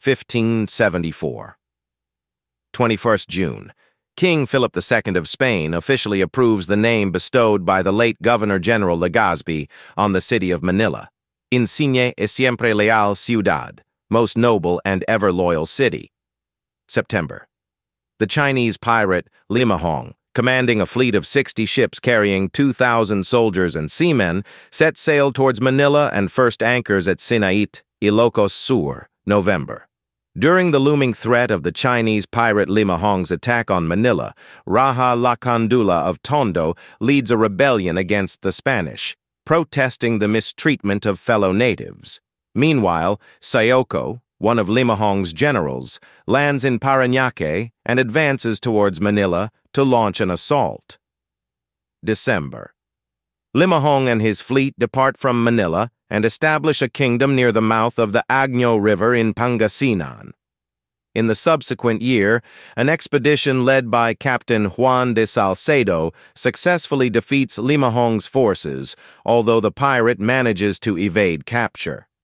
1574. 21st June. King Philip II of Spain officially approves the name bestowed by the late Governor-General Legazpi on the city of Manila. Insigne y siempre leal ciudad, most noble and ever loyal city. September. The Chinese pirate Limahong, commanding a fleet of 60 ships carrying 2,000 soldiers and seamen, set sail towards Manila and first anchors at Sinait, Ilocos Sur, November. During the looming threat of the Chinese pirate Limahong's attack on Manila, Raja Lacandula of Tondo leads a rebellion against the Spanish, protesting the mistreatment of fellow natives. Meanwhile, Sayoko, one of Limahong's generals, lands in Parañaque and advances towards Manila to launch an assault. December. Limahong and his fleet depart from Manila and establish a kingdom near the mouth of the Agno River in Pangasinan. In the subsequent year, an expedition led by Captain Juan de Salcedo successfully defeats Limahong's forces, although the pirate manages to evade capture.